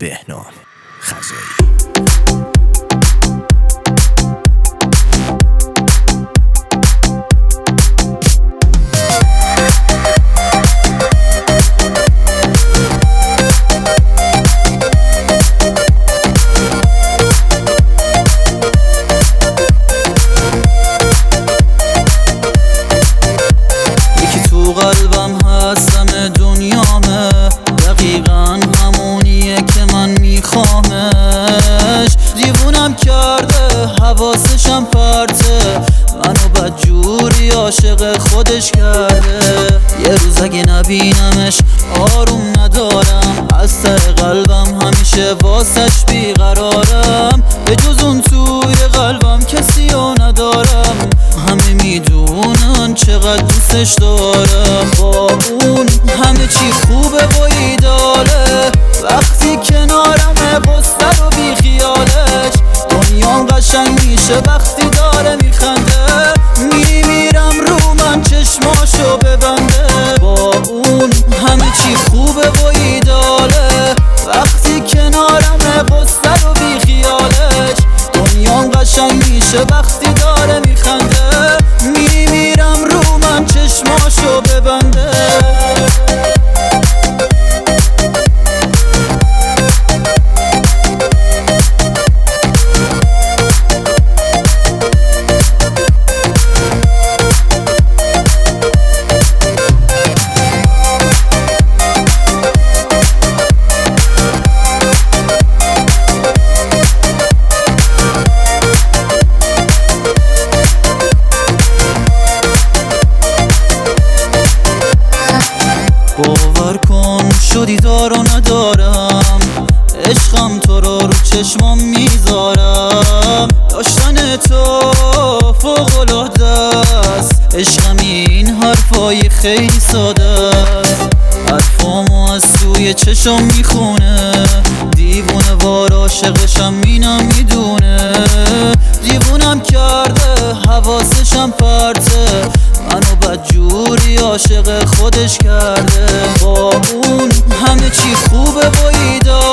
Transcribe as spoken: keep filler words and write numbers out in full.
بهنام خزایی. قلبم هست همه دنیامه، دقیقا همونیه که من میخوامش. دیوونم کرده حواسشم پرته، منو بدجوری عاشق خودش کرده. یه روز اگه نبینمش آروم ندارم، از ته قلبم همیشه واسش بیقرارم. به جز اون توی قلبم کسی رو ندارم، همه میدونن چقدر دوستش دارم. با اون همه چی خوبه و ایداله، وقتی کنارمه قصه رو بی خیالش. دنیام قشنگ میشه وقتی داره میخنده، میمیرم رو من چشماشو ببنده. با اون همه چی خوبه و ایداله، وقتی کنارمه قصه رو بی خیالش. دنیام قشنگ میشه وقتی داره میخنده، میمیرم رو من چشماشو ببنده. باور کن شدی دار و ندارم، عشقم تو رو رو چشمام میذارم. داشتن تو فوق‌العاده است، عشقم این حرفای خیلی ساده است. حرفامو از توی چشم میخونه، دیوونه وار عاشقشم اینم میدونه. دیوونم کرده حواسشم پرته، منو بدجوری عاشق خودش کرده. با اون همه چی خوبه و ایداله،